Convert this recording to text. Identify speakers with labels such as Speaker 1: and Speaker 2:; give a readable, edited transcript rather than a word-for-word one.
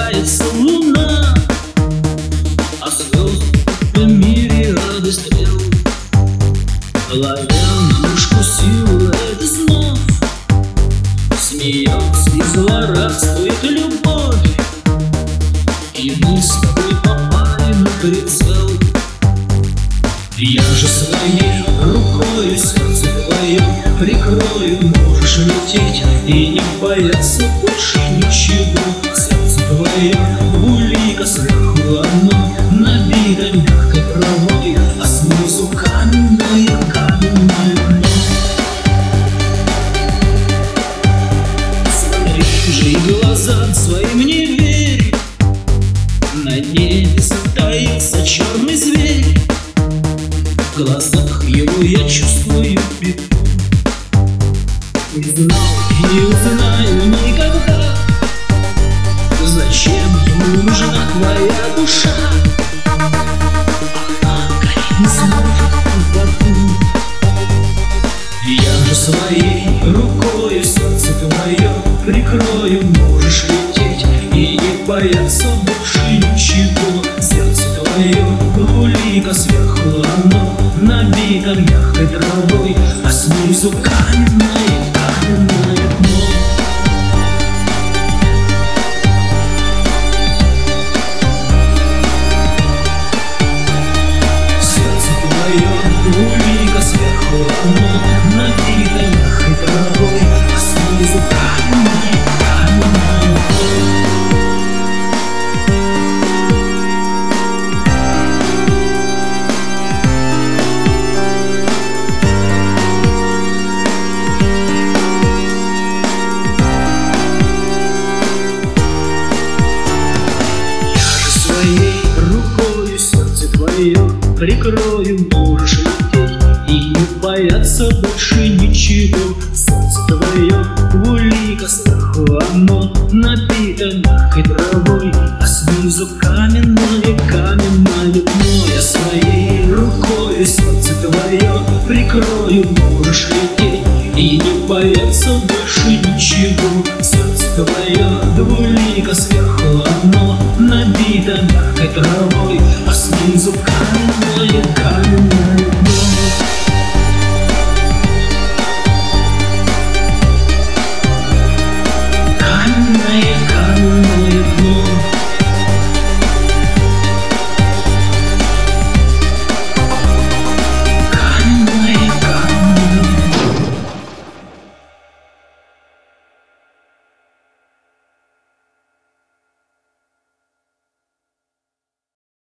Speaker 1: появляется луна, а звезды по мириады стрел, ловя на мушку силуэты снов, смеется и злорадствует любовь, и мы с тобой попали на прицел. Я же своей рукой сердце твое прикрою, можешь лететь и не бояться больше ничего. Сердце твое улика, сверху оно набито мягкой травой, а снизу каменное, каменное дно. Смотри же и глазам своим не верь, на небе затаился черный зверь. В глазах его я чувствую беду. Не знал и не узнаю никогда, зачем ему нужна твоя душа. Она горит не сможет в аду. Я же своей рукой сердце твое прикрою, можешь лететь и не бояться больше ничего. Сердце твое улика, сверху оно набито мягкой травой, а снизу каменное, каменное дно. Сердце твое улика, сверху оно набито мягкой травой, а снизу каменное, каменное дно. Рукою сердце твое прикрою, можешь лететь и не бояться больше ничего. Сердце твое улика, сверху оно набито мягкой травой, а снизу каменное, каменное дно. Я своей рукою сердце твое прикрою, можешь лететь и не бояться больше ничего. Сердце твое двулика, сверху оно набито мягкой травой, а снизу каменное.